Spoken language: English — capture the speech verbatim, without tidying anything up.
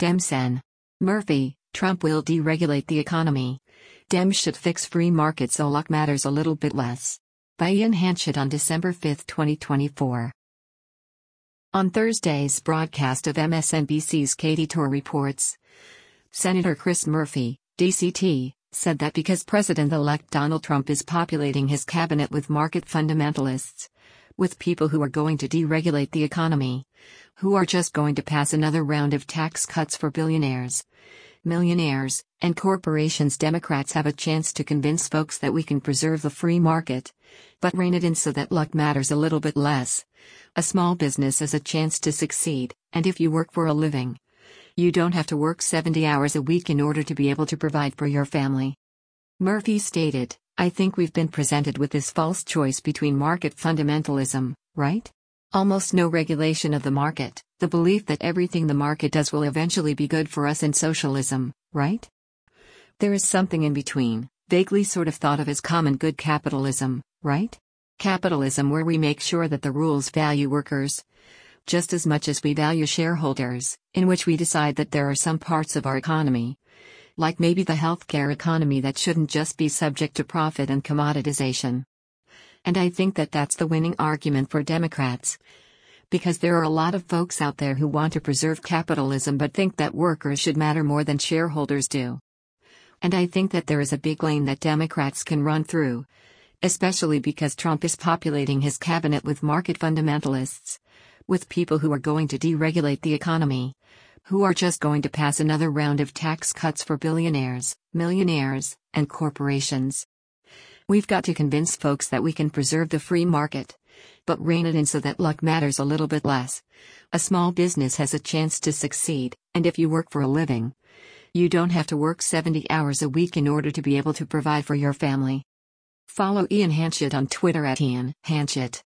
Demsen. Murphy, Trump will deregulate the economy. Dems should fix free markets so luck matters a little bit less. By Ian Hanchett on December fifth, twenty twenty-four. On Thursday's broadcast of M S N B C's Katie Tour Reports, Senator Chris Murphy, D C T, said that because President-elect Donald Trump is populating his cabinet with market fundamentalists, with people who are going to deregulate the economy, who are just going to pass another round of tax cuts for billionaires, millionaires, and corporations, Democrats have a chance to convince folks that we can preserve the free market, but rein it in so that luck matters a little bit less. A small business has a chance to succeed, and if you work for a living, you don't have to work seventy hours a week in order to be able to provide for your family. Murphy stated, "I think we've been presented with this false choice between market fundamentalism, right? Almost no regulation of the market, the belief that everything the market does will eventually be good for us, and socialism, right? There is something in between, vaguely sort of thought of as common good capitalism, right? Capitalism where we make sure that the rules value workers just as much as we value shareholders, in which we decide that there are some parts of our economy, like maybe the healthcare economy, that shouldn't just be subject to profit and commoditization." And I think that that's the winning argument for Democrats. Because there are a lot of folks out there who want to preserve capitalism but think that workers should matter more than shareholders do. And I think that there is a big lane that Democrats can run through, especially because Trump is populating his cabinet with market fundamentalists, with people who are going to deregulate the economy, who are just going to pass another round of tax cuts for billionaires, millionaires, and corporations. We've got to convince folks that we can preserve the free market, but rein it in so that luck matters a little bit less. A small business has a chance to succeed, and if you work for a living, you don't have to work seventy hours a week in order to be able to provide for your family. Follow Ian Hanchett on Twitter at Ian Hanchett.